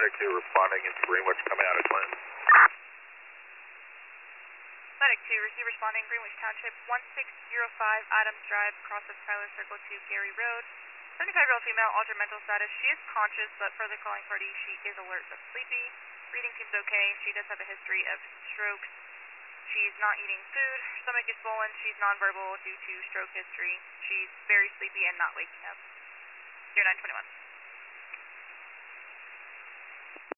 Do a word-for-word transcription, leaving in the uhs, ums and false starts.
Medic two responding into Greenwich coming out of Clinton. Medic two, receive responding Greenwich Township, one six zero five Adams Drive, cross of Tyler Circle to Gary Road. seventy-five-year-old female, altered mental status. She is conscious, but per the calling party, she is alert but sleepy. Breathing seems okay. She does have a history of strokes. She's not eating food. Her stomach is swollen. She's nonverbal due to stroke history. She's very sleepy and not waking up. zero nine two one.